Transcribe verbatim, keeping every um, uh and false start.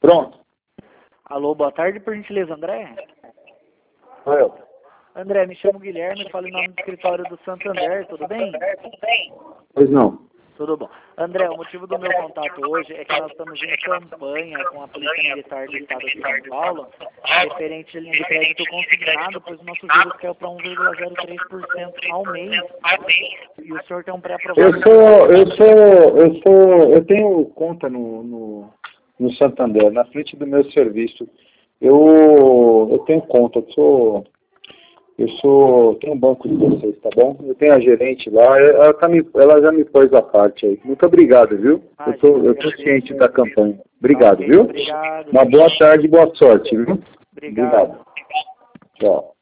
Pronto. Alô, boa tarde, por gentileza, André. Sou eu. André, me chamo Guilherme, falo em nome do escritório do Santander, tudo bem? Pois não. Tudo bom. André, o motivo do meu contato hoje é que nós estamos em campanha com a Polícia Militar do Estado de São Paulo, referente à linha de crédito consignado, pois o nosso juros caiu para um vírgula zero três por cento ao mês. E o senhor tem um pré-aprovado. Eu sou, eu sou, eu sou, eu tenho conta no, no, no Santander, na frente do meu serviço. Eu, eu tenho conta, eu sou, eu sou, tenho um banco de vocês, tá bom? Eu tenho a gerente lá, ela, tá me, ela já me pôs a parte aí. Muito obrigado, viu? Eu tô, eu tô ciente da campanha. Obrigado, Ok, viu? obrigado. Uma boa tarde e boa sorte, viu? Obrigado. Tchau.